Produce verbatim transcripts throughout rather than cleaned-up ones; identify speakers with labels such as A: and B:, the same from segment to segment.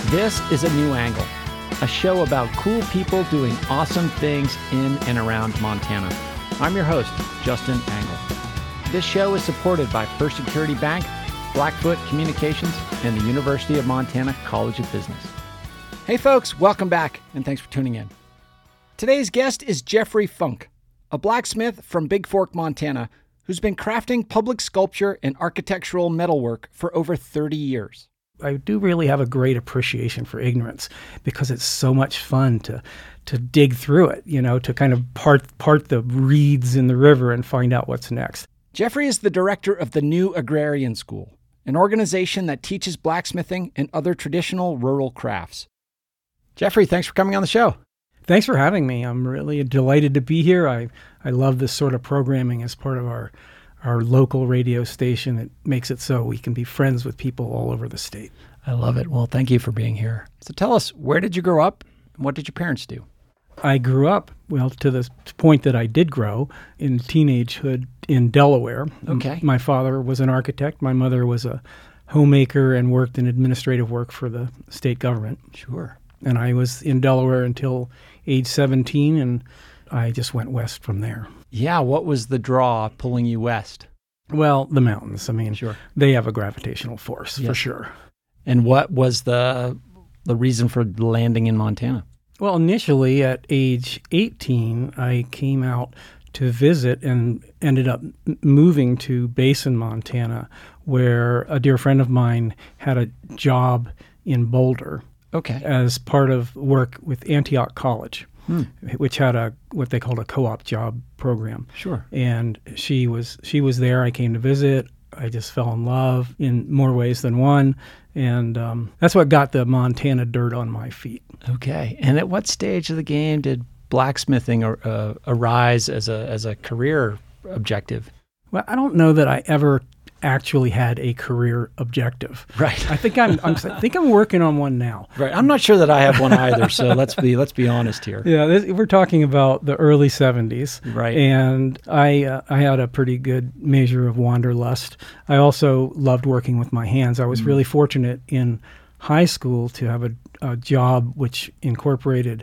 A: This is A New Angle, a show about cool people doing awesome things in and around Montana. I'm your host, Justin Angle. This show is supported by First Security Bank, Blackfoot Communications, and the University of Montana College of Business. Hey folks, welcome back, and thanks for tuning in. Today's guest is Jeffrey Funk, a blacksmith from Big Fork, Montana, who's been crafting public sculpture and architectural metalwork for over thirty years.
B: I do really have a great appreciation for ignorance because it's so much fun to to dig through it, you know, to kind of part part the reeds in the river and find out what's next.
A: Jeffrey is the director of the New Agrarian School, an organization that teaches blacksmithing and other traditional rural crafts. Jeffrey, thanks for coming on the show.
B: Thanks for having me. I'm really delighted to be here. I, I love this sort of programming as part of our our local radio station. It makes it so we can be friends with people all over the state.
A: I love it. Well, thank you for being here. So tell us, where did you grow up and what did your parents do?
B: I grew up, well, to the point that I did grow, in teenagehood in Delaware.
A: Okay.
B: My father was an architect. My mother was a homemaker and worked in administrative work for the state government.
A: Sure.
B: And I was in Delaware until age seventeen, and I just went west from there.
A: Yeah, what was the draw pulling you west?
B: Well, the mountains. I mean,
A: sure.
B: They have a gravitational force,
A: yes.
B: for sure.
A: And what was the the reason for landing in Montana?
B: Well, initially at age eighteen, I came out to visit and ended up moving to Basin, Montana, where a dear friend of mine had a job in Boulder.
A: Okay.
B: As part of work with Antioch College, hmm. which had a what they called a co-op job program.
A: Sure.
B: And she was she was there. I came to visit. I just fell in love in more ways than one, and um, that's what got the Montana dirt on my feet.
A: Okay. And at what stage of the game did blacksmithing uh, arise as a as a career objective?
B: Well, I don't know that I ever actually had a career objective.
A: Right.
B: I think I'm, I'm I think I'm working on one now.
A: Right. I'm not sure that I have one either. So let's be let's be honest here.
B: Yeah, this, we're talking about the early seventies.
A: Right.
B: And I uh, I had a pretty good measure of wanderlust. I also loved working with my hands. I was mm. really fortunate in high school to have a, a job which incorporated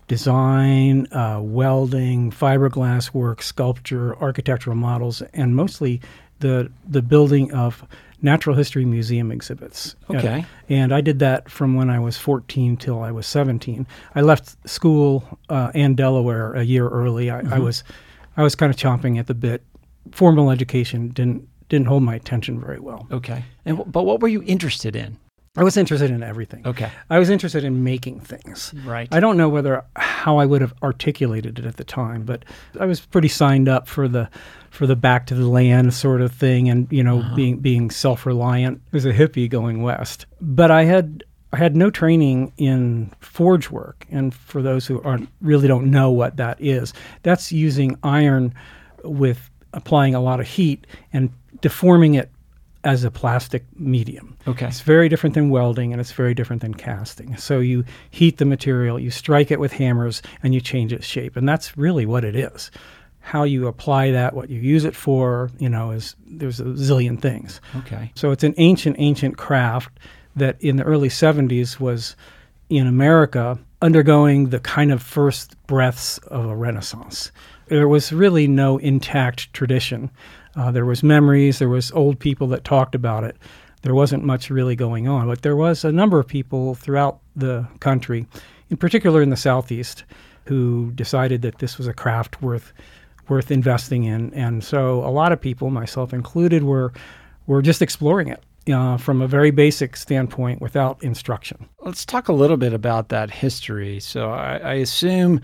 B: design, uh, welding, fiberglass work, sculpture, architectural models, and mostly the the building of natural history museum exhibits.
A: Okay.
B: Uh, and I did that from when I was fourteen till I was seventeen. I left school uh, and Delaware a year early. I, mm-hmm. I was I was kind of chomping at the bit. Formal education didn't didn't hold my attention very well.
A: Okay. And but what were you interested in?
B: I was interested in everything.
A: Okay.
B: I was interested in making things.
A: Right.
B: I don't know whether how I would have articulated it at the time, but I was pretty signed up for the for the back to the land sort of thing, and you know, uh-huh. being being self-reliant as a hippie going west. But I had I had no training in forge work, and for those who aren't really don't know what that is, that's using iron with applying a lot of heat and deforming it as a plastic medium.
A: Okay.
B: It's very different than welding, and it's very different than casting. So you heat the material, you strike it with hammers, and you change its shape. And that's really what it is. How you apply that, what you use it for, you know, is there's a zillion things.
A: Okay.
B: So it's an ancient, ancient craft that in the early seventies was in America undergoing the kind of first breaths of a renaissance. There was really no intact tradition. Uh, there was memories, there was old people that talked about it. There wasn't much really going on, but there was a number of people throughout the country, in particular in the Southeast, who decided that this was a craft worth worth investing in. And so a lot of people, myself included, were were just exploring it uh, from a very basic standpoint without instruction.
A: Let's talk a little bit about that history. So I, I assume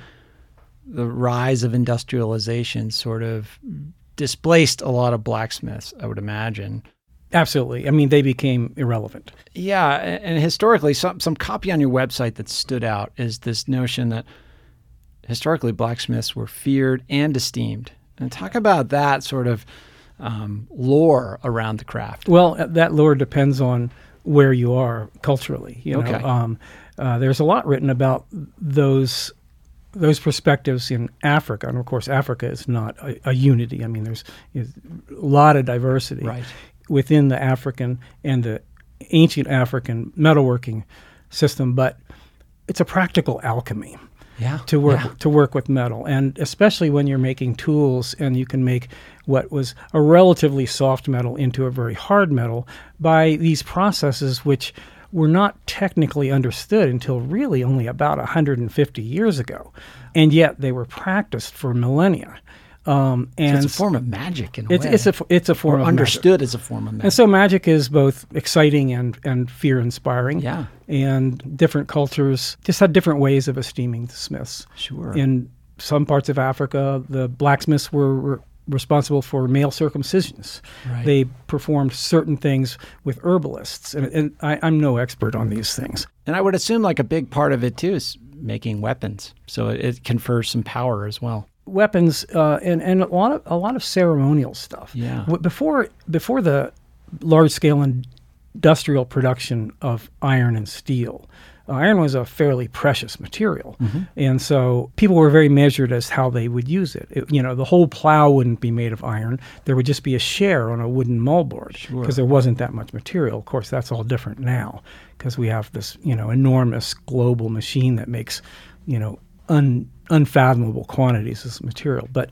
A: the rise of industrialization sort of displaced a lot of blacksmiths, I would imagine.
B: Absolutely. I mean, they became irrelevant.
A: Yeah, and, and historically, some some copy on your website that stood out is this notion that historically blacksmiths were feared and esteemed. And talk about that sort of um, lore around the craft.
B: Well, that lore depends on where you are culturally. You know?
A: Okay.
B: Um, uh, there's a lot written about those those perspectives in Africa, and of course, Africa is not a, a unity. I mean, there's, there's a lot of diversity
A: right.
B: within the African and the ancient African metalworking system, but it's a practical alchemy.
A: Yeah.
B: To work
A: yeah.
B: to work with metal, and especially when you're making tools and you can make what was a relatively soft metal into a very hard metal by these processes which were not technically understood until really only about one hundred fifty years ago, and yet they were practiced for millennia. Um, and
A: so it's a form of magic in a
B: it's,
A: way.
B: It's a it's a form
A: or
B: of
A: understood
B: magic.
A: as a form of magic.
B: And so magic is both exciting and, and fear-inspiring.
A: Yeah.
B: And different cultures just had different ways of esteeming the smiths.
A: Sure.
B: In some parts of Africa, the blacksmiths were, were responsible for male circumcisions.
A: Right.
B: They performed certain things with herbalists. And, and I, I'm no expert on these things.
A: And I would assume like a big part of it, too, is making weapons. So it, it confers some power as well.
B: Weapons uh, and and a lot of a lot of ceremonial stuff.
A: Yeah.
B: W- Before before the large scale industrial production of iron and steel, uh, iron was a fairly precious material,
A: mm-hmm.
B: and so people were very measured as how they would use it. it. You know, the whole plow wouldn't be made of iron. There would just be a share on a wooden moldboard because
A: Sure.
B: there wasn't that much material. Of course, that's all different now because we have this you know enormous global machine that makes you know un unfathomable quantities of material. But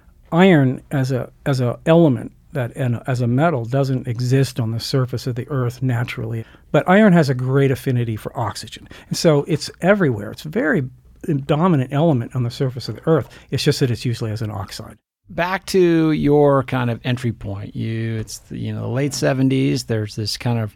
B: iron as a as a element that and as a metal doesn't exist on the surface of the earth naturally. But iron has a great affinity for oxygen. And so it's everywhere. It's a very dominant element on the surface of the earth. It's just that it's usually as an oxide.
A: Back to your kind of entry point. You it's the, you know the late seventies, there's this kind of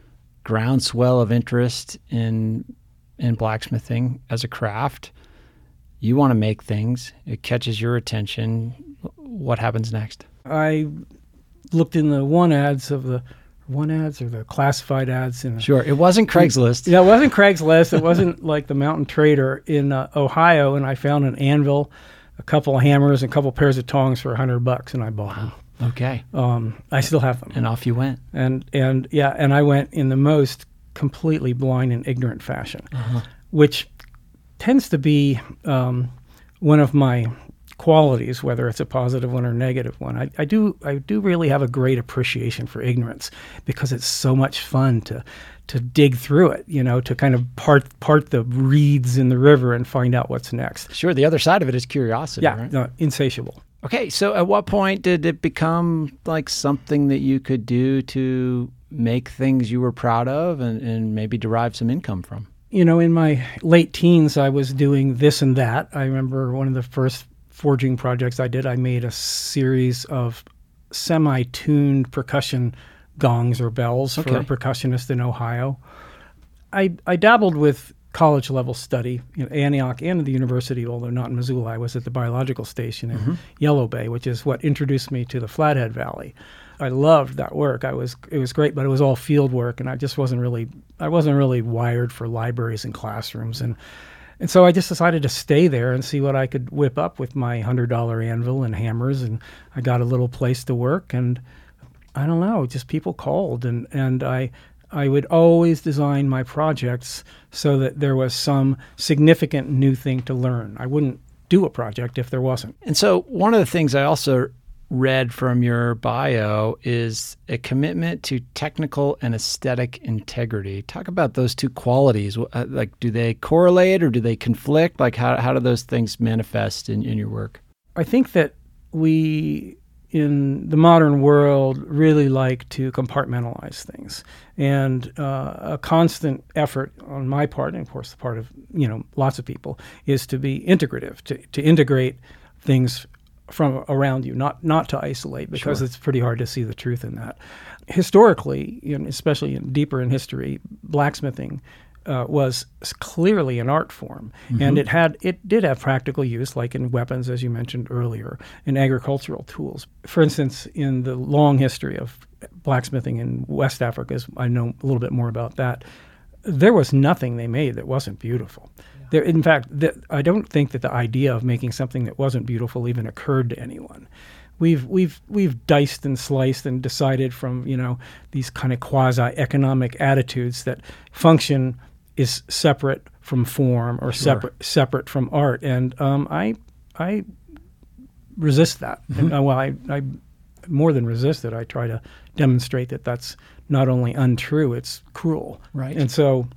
A: groundswell of interest in in blacksmithing as a craft. You want to make things. It catches your attention. What happens next?
B: I looked in the one ads of the one ads or the classified ads in.
A: Sure, it wasn't Craigslist.
B: Yeah, it wasn't Craigslist. It wasn't like the Mountain Trader in uh, Ohio, and I found an anvil, a couple of hammers, and a couple of pairs of tongs for a hundred bucks, and I bought them.
A: Okay.
B: Um, I still have them.
A: And off you went.
B: And and yeah, and I went in the most completely blind and ignorant fashion,
A: uh-huh.
B: which tends to be um, one of my qualities, whether it's a positive one or negative one. I, I do I do really have a great appreciation for ignorance because it's so much fun to to dig through it, you know, to kind of part part the reeds in the river and find out what's next.
A: Sure, the other side of it is curiosity,
B: yeah,
A: right?
B: No, insatiable.
A: Okay, so at what point did it become like something that you could do to make things you were proud of and, and maybe derive some income from?
B: You know, in my late teens, I was doing this and that. I remember one of the first forging projects I did, I made a series of semi-tuned percussion gongs or bells
A: okay.
B: for a percussionist in Ohio. I, I dabbled with college-level study in Antioch and at the university, although not in Missoula. I was at the biological station in mm-hmm. Yellow Bay, which is what introduced me to the Flathead Valley. I loved that work. I was it was great, but it was all field work, and I just wasn't really I wasn't really wired for libraries and classrooms, and and so I just decided to stay there and see what I could whip up with my hundred dollar anvil and hammers, and I got a little place to work, and I don't know, just people called, and and I I would always design my projects so that there was some significant new thing to learn. I wouldn't do a project if there wasn't.
A: And so one of the things I also read from your bio is a commitment to technical and aesthetic integrity. Talk about those two qualities. Like, do they correlate or do they conflict? Like, how how do those things manifest in, in your work?
B: I think that we, in the modern world, really like to compartmentalize things. And uh, a constant effort on my part, and of course the part of, you know, lots of people, is to be integrative, to, to integrate things from around you, not not to isolate, because
A: sure.
B: it's pretty hard to see the truth in that. Historically, you know, especially in, deeper in history, blacksmithing uh, was clearly an art form, mm-hmm. and it had it did have practical use, like in weapons, as you mentioned earlier, in agricultural tools. For instance, in the long history of blacksmithing in West Africa, as I know a little bit more about that, there was nothing they made that wasn't beautiful. There, in fact, the, I don't think that the idea of making something that wasn't beautiful even occurred to anyone. We've we've we've diced and sliced and decided from, you know, these kind of quasi-economic attitudes that function is separate from form or
A: sure.
B: separate separate from art, and um, I I resist that. Mm-hmm. And, uh, well, I, I more than resist it. I try to demonstrate that that's not only untrue, it's cruel.
A: Right.
B: And so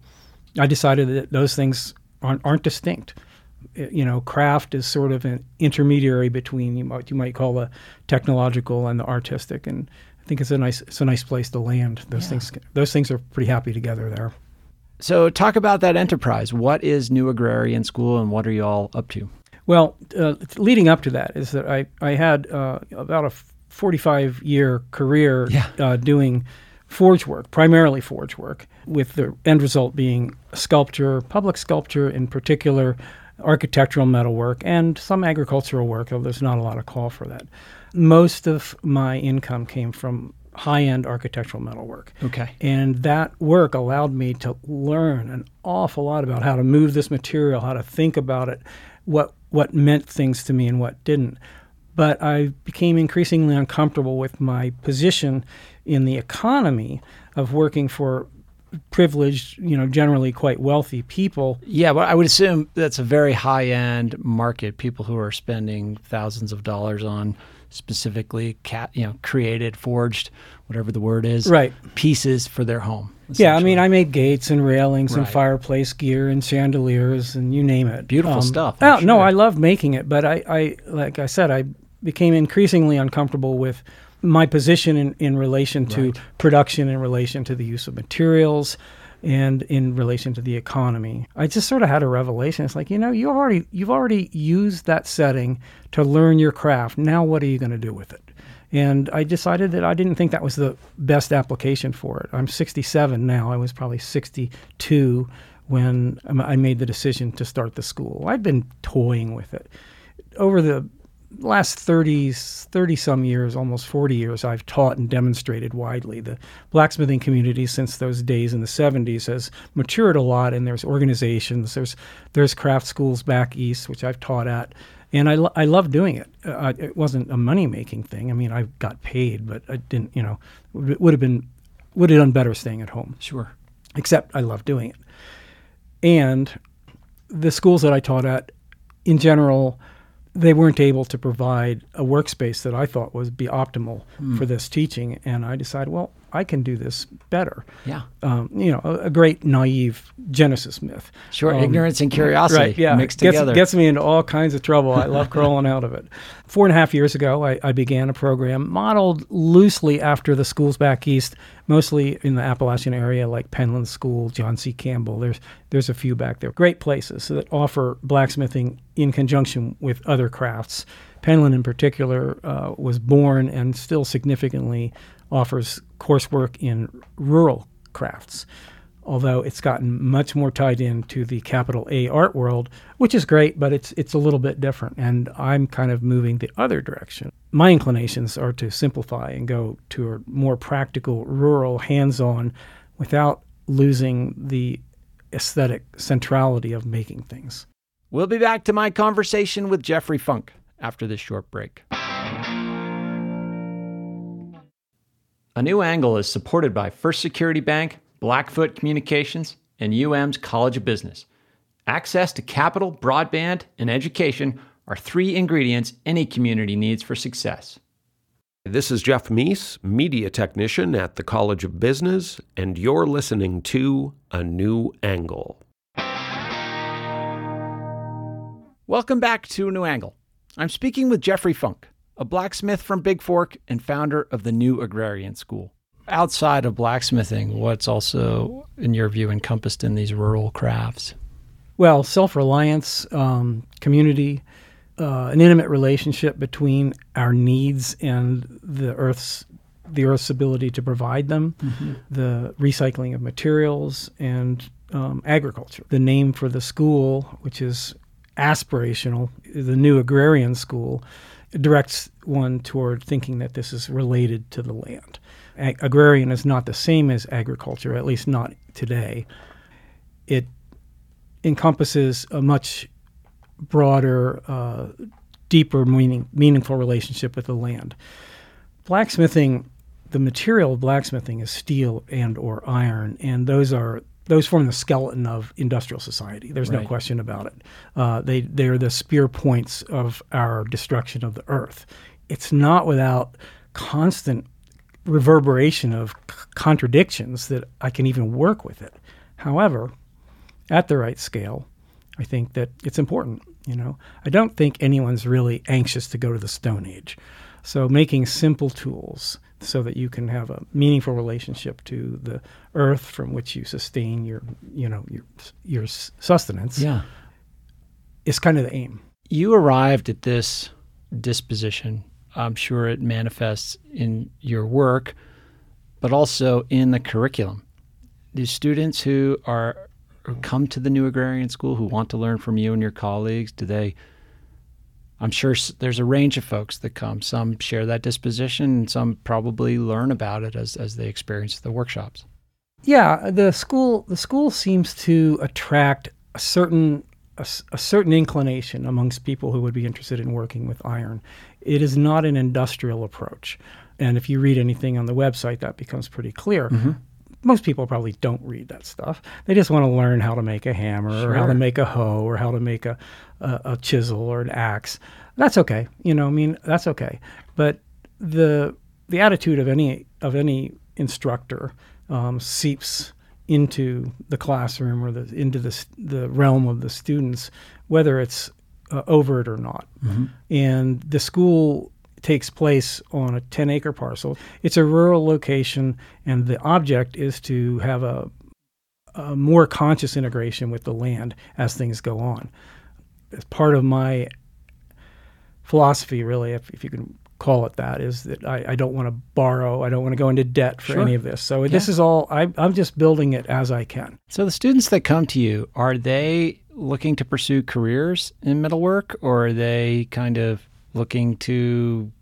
B: I decided that those things aren't, aren't distinct. You know, craft is sort of an intermediary between you might you might call the technological and the artistic, and I think it's a nice it's a nice place to land. Those yeah. things those things are pretty happy together there.
A: So talk about that enterprise. What is New Agrarian School, and what are you all up to?
B: Well, uh, leading up to that is that I I had uh, about a forty-five year career
A: yeah.
B: uh, doing forge work, primarily forge work, with the end result being sculpture, public sculpture in particular, architectural metalwork, and some agricultural work, though there's not a lot of call for that. Most of my income came from high-end architectural metalwork.
A: Okay.
B: And that work allowed me to learn an awful lot about how to move this material, how to think about it, what what meant things to me and what didn't. But I became increasingly uncomfortable with my position in the economy of working for privileged, you know, generally quite wealthy people.
A: Yeah, but I would assume that's a very high-end market, people who are spending thousands of dollars on specifically, cat, you know, created, forged, whatever the word is,
B: right.
A: pieces for their home.
B: Yeah, I mean, I made gates and railings
A: right.
B: and fireplace gear and chandeliers and you name it.
A: Beautiful
B: um,
A: stuff.
B: Oh,
A: sure.
B: No, I loved making it, but I, I, like I said, I became increasingly uncomfortable with my position in, in relation to
A: right.
B: production, in relation to the use of materials, and in relation to the economy. I just sort of had a revelation. It's like, you know, you've already you've already used that setting to learn your craft. Now what are you going to do with it? And I decided that I didn't think that was the best application for it. I'm sixty-seven now. I was probably sixty-two when I made the decision to start the school. I'd been toying with it. Over the last thirty, thirty some years, almost forty years, I've taught and demonstrated widely. The blacksmithing community since those days in the seventies has matured a lot, and there's organizations, there's there's craft schools back east, which I've taught at, and I, lo- I love doing it. Uh, it wasn't a money-making thing. I mean, I got paid, but I didn't, you know, it would have been, would have done better staying at home.
A: Sure.
B: Except I love doing it. And the schools that I taught at, in general, they weren't able to provide a workspace that I thought would be optimal mm. for this teaching. And I decided, well, I can do this better.
A: Yeah.
B: Um, you know, a, a great naive Genesis myth.
A: Sure,
B: um,
A: ignorance and curiosity
B: right, yeah.
A: mixed
B: gets,
A: together.
B: Gets me into all kinds of trouble. I love crawling out of it. Four and a half years ago, I, I began a program modeled loosely after the schools back east, mostly in the Appalachian area, like Penland School, John C. Campbell. There's there's a few back there. Great places that offer blacksmithing in conjunction with other crafts. Penland in particular uh, was born and still significantly offers coursework in rural crafts, although it's gotten much more tied into the capital A art world, which is great, but it's it's a little bit different, and I'm kind of moving the other direction. My inclinations are to simplify and go to a more practical, rural, hands-on, without losing the aesthetic centrality of making things.
A: We'll be back to my conversation with Jeffrey Funk after this short break. A New Angle is supported by First Security Bank, Blackfoot Communications, and U M's College of Business. Access to capital, broadband, and education are three ingredients any community needs for success.
C: This is Jeff Meese, media technician at the College of Business, and you're listening to A New Angle.
A: Welcome back to A New Angle. I'm speaking with Jeffrey Funk, a blacksmith from Big Fork and founder of the New Agrarian School. Outside of blacksmithing, what's also, in your view, encompassed in these rural crafts?
B: Well, self-reliance, um, community, uh, an intimate relationship between our needs and the Earth's the Earth's ability to provide them, mm-hmm. the recycling of materials, and um, agriculture. The name for the school, which is aspirational, the New Agrarian School, directs one toward thinking that this is related to the land. Ag- agrarian is not the same as agriculture, at least not today. It encompasses a much broader, uh, deeper, meaning, meaningful relationship with the land. Blacksmithing, the material of blacksmithing is steel and or iron, and those are those form the skeleton of industrial society. There's
A: right.
B: no question about it. Uh, they they're the spear points of our destruction of the earth. It's not without constant reverberation of c- contradictions that I can even work with it. However, at the right scale, I think that it's important. You know, I don't think anyone's really anxious to go to the Stone Age. So making simple tools so that you can have a meaningful relationship to the earth from which you sustain your, you know, your your sustenance,
A: Yeah.
B: is kind of the aim.
A: You arrived at this disposition. I'm sure it manifests in your work, but also in the curriculum. The students who are who come to the New Agrarian School, who want to learn from you and your colleagues, do they? I'm sure s- there's a range of folks that come. Some share that disposition, and some probably learn about it as as they experience the workshops.
B: Yeah, the school the school seems to attract a certain a, s- a certain inclination amongst people who would be interested in working with iron. It is not an industrial approach, and if you read anything on the website, that becomes pretty clear.
A: Mm-hmm.
B: Most people probably don't read that stuff. They just want to learn how to make a hammer or how to
A: Sure.
B: make a hoe or how to make a, a, a chisel or an axe. That's okay. You know, I mean, that's okay. But the the attitude of any of any instructor um, seeps into the classroom or the into the s- the realm of the students, whether it's uh, overt or not.
A: Mm-hmm.
B: And the school takes place on a ten acre parcel. It's a rural location, and the object is to have a, a more conscious integration with the land as things go on. As part of my philosophy, really, if, if you can call it that, is that I, I don't want to borrow, I don't want to go into debt for
A: Sure.
B: any of this. So this is all, I, I'm just building it as I can.
A: So the students that come to you, are they looking to pursue careers in metalwork, or are they kind of looking to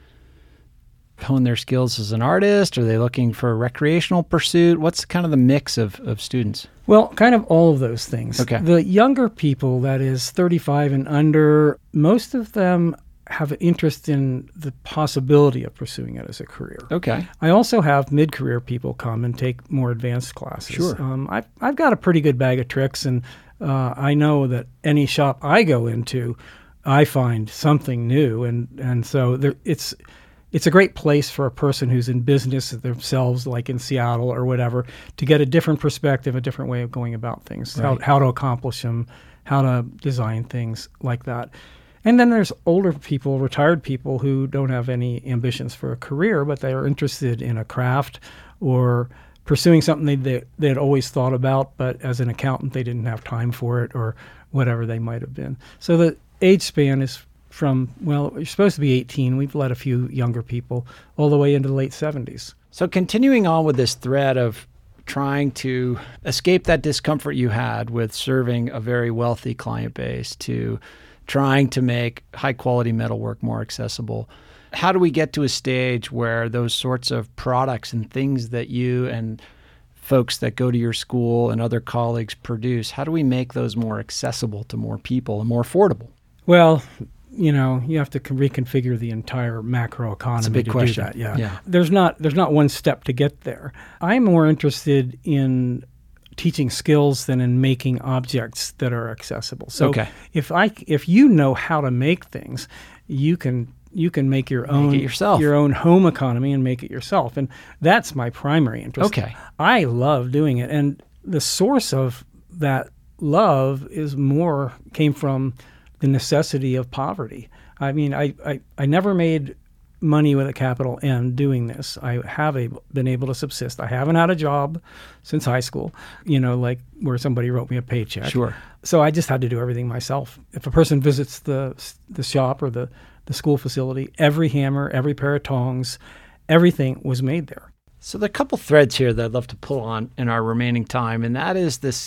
A: hone their skills as an artist? Are they looking for a recreational pursuit? What's kind of the mix of, of students?
B: Well, kind of all of those things.
A: Okay.
B: The younger people, that is thirty-five and under, most of them have an interest in the possibility of pursuing it as a career.
A: Okay.
B: I also have mid-career people come and take more advanced classes.
A: Sure.
B: Um, I've, I've got a pretty good bag of tricks, and uh, I know that any shop I go into, I find something new, and, and so there, it's it's a great place for a person who's in business themselves, like in Seattle or whatever, to get a different perspective, a different way of going about things,
A: Right.
B: how, how to accomplish them, how to design things like that. And then there's older people, retired people who don't have any ambitions for a career, but they are interested in a craft or pursuing something they, they, they had always thought about, but as an accountant, they didn't have time for it or whatever they might have been. So the age span is from, well, you're supposed to be eighteen. We've let a few younger people all the way into the late seventies.
A: So continuing on with this thread of trying to escape that discomfort you had with serving a very wealthy client base to trying to make high quality metalwork more accessible, how do we get to a stage where those sorts of products and things that you and folks that go to your school and other colleagues produce, how do we make those more accessible to more people and more affordable?
B: Well, you know, you have to con- reconfigure the entire macro economy
A: big
B: to
A: question.
B: do that. Yeah.
A: Yeah.
B: There's not there's not one step to get there. I'm more interested in teaching skills than in making objects that are accessible. So
A: Okay.
B: if I if you know how to make things, you can you can make your own
A: it yourself.
B: your own home economy and make it yourself. And that's my primary interest.
A: Okay.
B: I love doing it, and the source of that love is more came from the necessity of poverty. I mean, I, I, I never made money with a capital M doing this. I have a, been able to subsist. I haven't had a job since high school, you know, like where somebody wrote me a paycheck.
A: Sure.
B: So I just had to do everything myself. If a person visits the the shop or the, the school facility, every hammer, every pair of tongs, everything was made there.
A: So there are a couple threads here that I'd love to pull on in our remaining time, and that is this,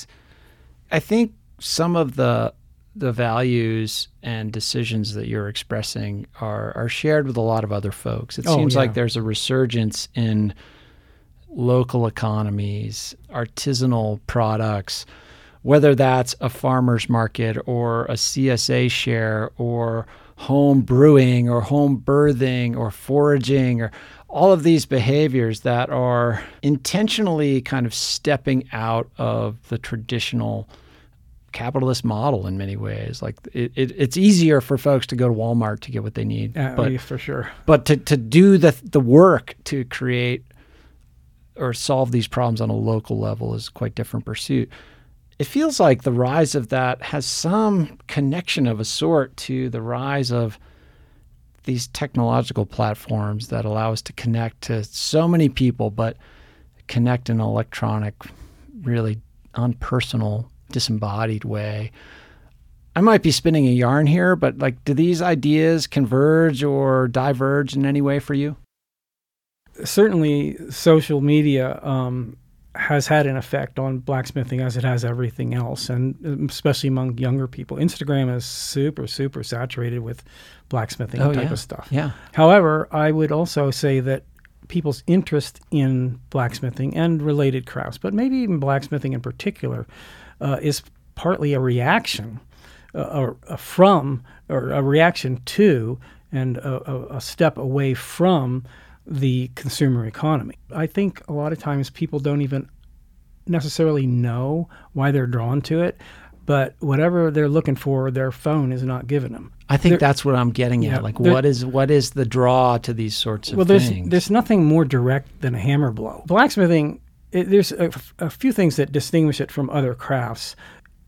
A: I think some of the the values and decisions that you're expressing are are shared with a lot of other folks. It
B: Oh,
A: seems
B: yeah.
A: like there's a resurgence in local economies, artisanal products, whether that's a farmer's market or a C S A share or home brewing or home birthing or foraging or all of these behaviors that are intentionally kind of stepping out of the traditional capitalist model in many ways. Like it, it, it's easier for folks to go to Walmart to get what they need,
B: Uh,
A: but
B: yeah, for sure.
A: but to, to do the the work to create or solve these problems on a local level is quite different pursuit. It feels like the rise of that has some connection of a sort to the rise of these technological platforms that allow us to connect to so many people, but connect in an electronic, really unpersonal, disembodied way. I might be spinning a yarn here, but like, do these ideas converge or diverge in any way for you?
B: Certainly, social media um, has had an effect on blacksmithing as it has everything else, and especially among younger people. Instagram is super, super saturated with blacksmithing
A: oh,
B: type
A: yeah.
B: of stuff.
A: Yeah.
B: However, I would also say that people's interest in blacksmithing and related crafts, but maybe even blacksmithing in particular, uh, is partly a reaction uh, uh, from, or a reaction to, and a, a, a step away from the consumer economy. I think a lot of times people don't even necessarily know why they're drawn to it, but whatever they're looking for, their phone is not giving them.
A: I think
B: There-
A: that's what I'm getting
B: Yeah,
A: at. Like,
B: there-
A: what is what is the draw to these sorts of
B: Well, there's
A: things?
B: there's nothing more direct than a hammer blow. Blacksmithing, it, there's a, a few things that distinguish it from other crafts.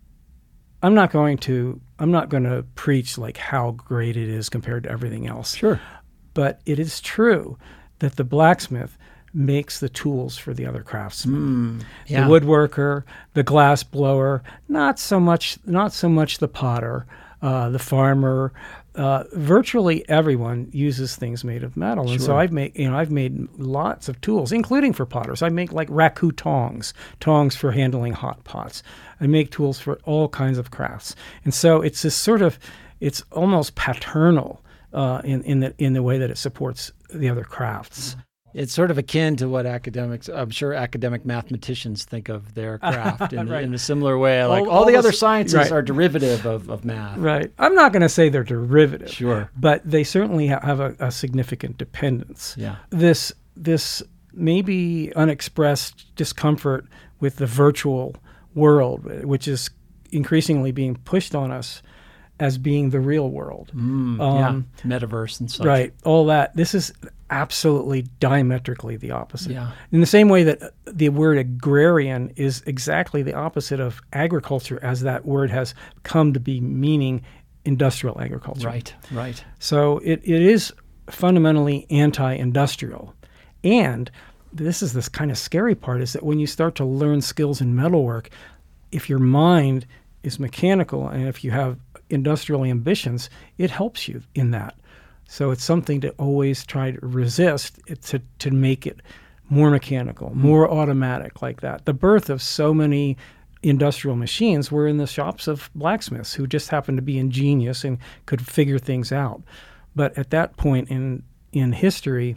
B: I'm not going to I'm not going to preach like how great it is compared to everything else.
A: Sure.
B: But it is true that the blacksmith makes the tools for the other craftsmen.
A: Mm, yeah.
B: The woodworker, the glass blower, not so much not so much the potter, uh, the farmer. Uh, virtually everyone uses things made of metal, and so
A: Sure.
B: I've made you know I've made lots of tools, including for potters. I make like raku tongs, tongs for handling hot pots. I make tools for all kinds of crafts, and so it's this sort of it's almost paternal uh, in in the in the way that it supports the other crafts.
A: It's sort of akin to what academics, I'm sure academic mathematicians think of their craft in,
B: Right.
A: in a similar way. Like all,
B: all
A: the
B: the
A: other
B: s-
A: sciences
B: right.
A: are derivative of, of math.
B: Right. I'm not going to say they're derivative.
A: Sure.
B: But they certainly ha- have a, a significant dependence.
A: Yeah.
B: This this maybe unexpressed discomfort with the virtual world, which is increasingly being pushed on us as being the real world.
A: Mm,
B: Um,
A: yeah. Metaverse and such.
B: Right. All that. This is absolutely diametrically the opposite.
A: Yeah.
B: In the same way that the word agrarian is exactly the opposite of agriculture, as that word has come to be meaning industrial agriculture.
A: Right. Right.
B: So it, it is fundamentally anti-industrial. And this is this kind of scary part, is that when you start to learn skills in metalwork, if your mind is mechanical and if you have industrial ambitions, it helps you in that. So it's something to always try to resist, it, to, to make it more mechanical, more automatic like that. The birth of so many industrial machines were in the shops of blacksmiths who just happened to be ingenious and could figure things out. But at that point in in history,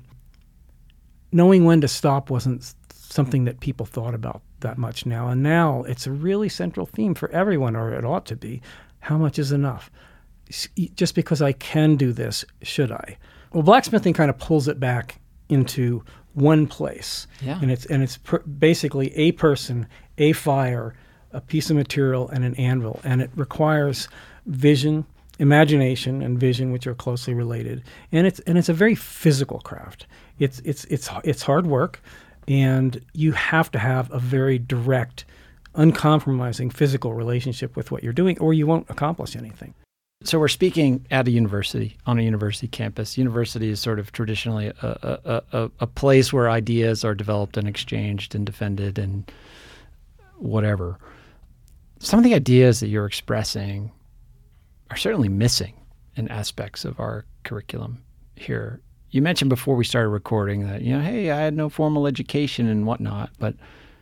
B: knowing when to stop wasn't something that people thought about that much now. And now it's a really central theme for everyone, or it ought to be. How much is enough? Just because I can do this, should I? Well, blacksmithing kind of pulls it back into one place.
A: Yeah.
B: And it's and it's pr- basically a person, a fire, a piece of material, and an anvil. And it requires vision, imagination, and vision, which are closely related. And it's and it's a very physical craft. It's it's it's it's hard work, and you have to have a very direct, uncompromising physical relationship with what you're doing, or you won't accomplish anything.
A: So we're speaking at a university, on a university campus. University is sort of traditionally a, a, a, a place where ideas are developed and exchanged and defended and whatever. Some of the ideas that you're expressing are certainly missing in aspects of our curriculum here. You mentioned before we started recording that, you know, hey, I had no formal education and whatnot, but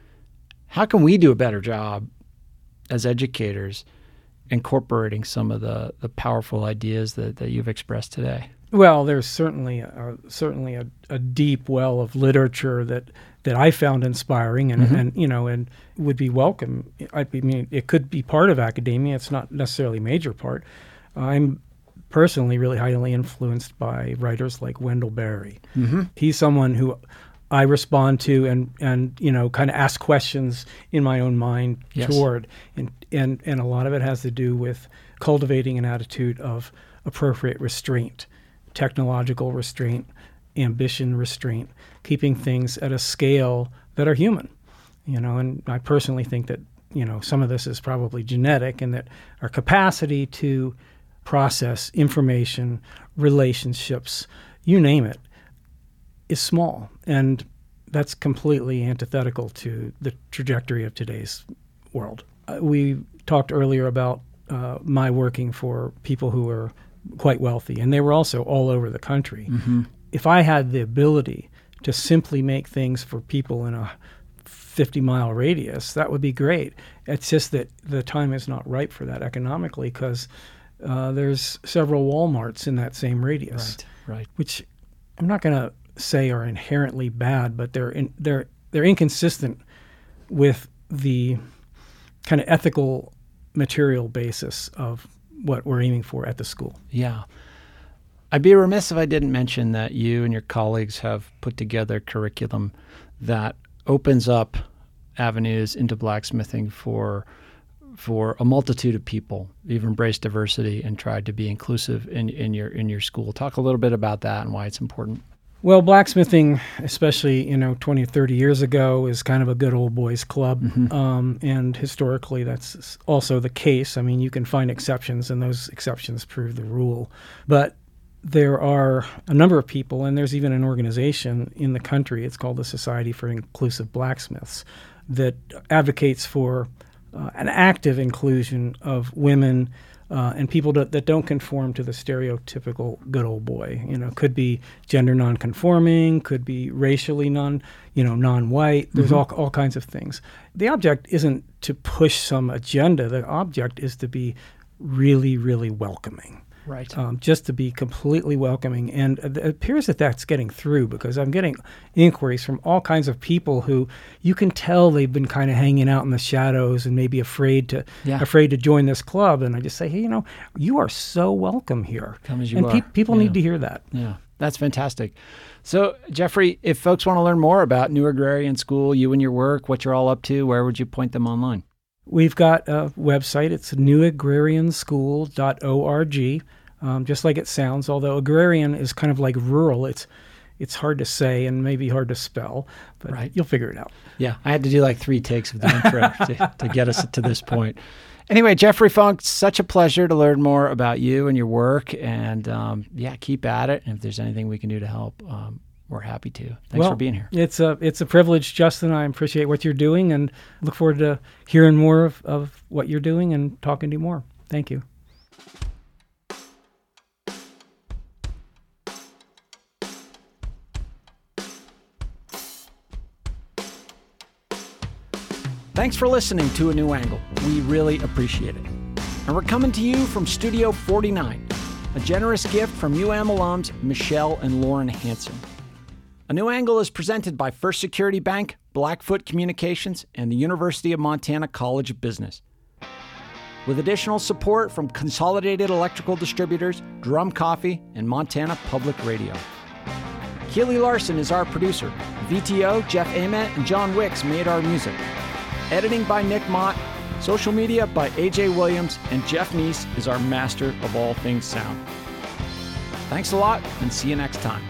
A: how can we do a better job as educators incorporating some of the, the powerful ideas that, that you've expressed today?
B: Well, there's certainly a, certainly a, a deep well of literature that, that I found inspiring and,
A: Mm-hmm.
B: and you know and would be welcome. I mean, it could be part of academia. It's not necessarily a major part. I'm personally really highly influenced by writers like Wendell Berry.
A: Mm-hmm.
B: He's someone who I respond to and, and you know, kind of ask questions in my own mind
A: Yes.
B: toward. And, and, and a lot of it has to do with cultivating an attitude of appropriate restraint, technological restraint, ambition restraint, keeping things at a scale that are human. You know, and I personally think that you know, some of this is probably genetic, and that our capacity to process information, relationships, you name it, is small. And that's completely antithetical to the trajectory of today's world. Uh, we talked earlier about uh, my working for people who are quite wealthy, and they were also all over the country. Mm-hmm. If I had the ability to simply make things for people in a fifty-mile radius, that would be great. It's just that the time is not ripe for that economically, because uh, there's several Walmarts in that same radius,
A: right, right.
B: which I'm not going to say are inherently bad, but they're in, they're they're inconsistent with the kind of ethical material basis of what we're aiming for at the school.
A: Yeah. I'd be remiss if I didn't mention that you and your colleagues have put together curriculum that opens up avenues into blacksmithing for for a multitude of people. You've embraced diversity and tried to be inclusive in, in your in your school. Talk a little bit about that and why it's important.
B: Well, blacksmithing, especially, you know, twenty or thirty years ago, is kind of a good old boys club. Mm-hmm. Um, and historically, that's also the case. I mean, you can find exceptions, and those exceptions prove the rule. But there are a number of people, and there's even an organization in the country, it's called the Society for Inclusive Blacksmiths, that advocates for uh, an active inclusion of women Uh, and people that, that don't conform to the stereotypical good old boy. You know, could be gender non-conforming, could be racially non, you know, non-white. There's mm-hmm. all all kinds of things. The object isn't to push some agenda. The object is to be really, really welcoming.
A: Right.
B: Um, just to be completely welcoming. And it appears that that's getting through, because I'm getting inquiries from all kinds of people who you can tell they've been kind of hanging out in the shadows and maybe afraid to yeah. afraid to join this club. And I just say, hey, you know, you are so welcome here.
A: Come as you
B: and
A: are.
B: Pe- people
A: yeah.
B: need to hear that.
A: Yeah, that's fantastic. So, Jeffrey, if folks want to learn more about New Agrarian School, you and your work, what you're all up to, where would you point them online?
B: We've got a website. It's new agrarian school dot org. Um, just like it sounds, although agrarian is kind of like rural. It's it's hard to say and maybe hard to spell, but right. you'll figure it out.
A: Yeah, I had to do like three takes of the intro to, to get us to this point. Anyway, Jeffrey Funk, such a pleasure to learn more about you and your work. And um, yeah, keep at it. And if there's anything we can do to help, um, we're happy to. Thanks
B: well,
A: for being here.
B: It's a it's a privilege, Justin. I appreciate what you're doing and look forward to hearing more of, of what you're doing and talking to you more. Thank you.
A: Thanks for listening to A New Angle. We really appreciate it. And we're coming to you from Studio forty-nine, a generous gift from U M alums Michelle and Lauren Hansen. A New Angle is presented by First Security Bank, Blackfoot Communications, and the University of Montana College of Business. With additional support from Consolidated Electrical Distributors, Drum Coffee, and Montana Public Radio. Keely Larson is our producer. V T O, Jeff Ament, and John Wicks made our music. Editing by Nick Mott, social media by A J Williams, and Jeff Meese is our master of all things sound. Thanks a lot, and see you next time.